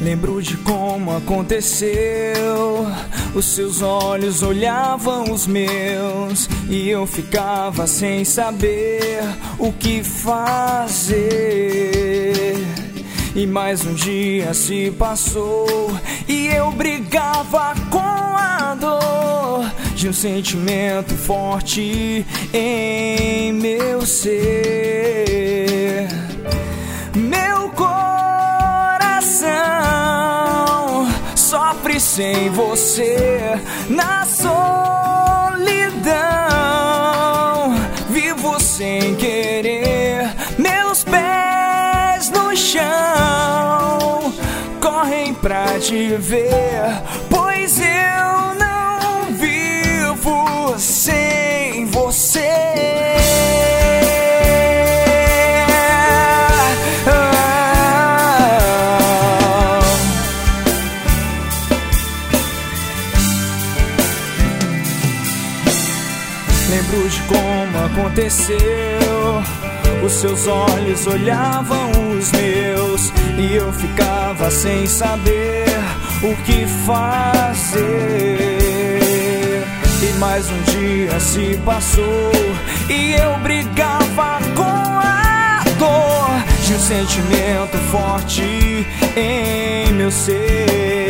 Lembro de como aconteceu. Os seus olhos olhavam os meus e eu ficava sem saber o que fazer. E mais um dia se passou e eu brigava com a dor de um sentimento forte em meu ser. Meu coração sofre sem você na solidão. Vivo sem querer, meus pés no chão correm pra te ver, pois eu não vivo sem você. Lembro de como aconteceu. Os seus olhos olhavam os meus e eu ficava sem saber o que fazer. E mais um dia se passou e eu brigava com a dor de um sentimento forte em meu ser.